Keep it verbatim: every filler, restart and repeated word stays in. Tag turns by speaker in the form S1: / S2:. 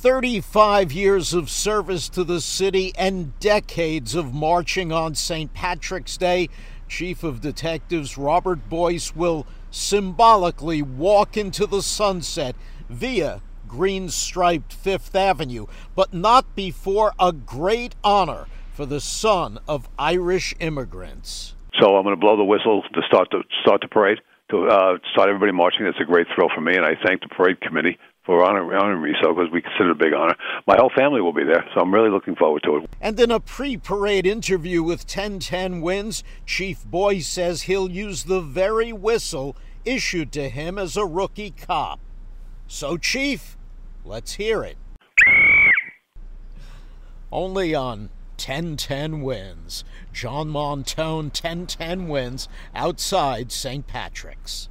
S1: thirty-five years of service to the city and decades of marching on Saint Patrick's Day, Chief of Detectives Robert Boyce will symbolically walk into the sunset via green-striped Fifth Avenue, but not before a great honor for the son of Irish immigrants.
S2: So I'm going to blow the whistle to start the, start the parade, to uh, start everybody marching. It's a great thrill for me, and I thank the parade committee for honor, honoring me so, because we consider it a big honor. My whole family will be there, so I'm really looking forward to it.
S1: And in a pre-parade interview with ten ten Wins, Chief Boyce says he'll use the very whistle issued to him as a rookie cop. So, Chief, let's hear it. Only on ten ten Wins. John Montone, ten ten Wins, outside Saint Patrick's.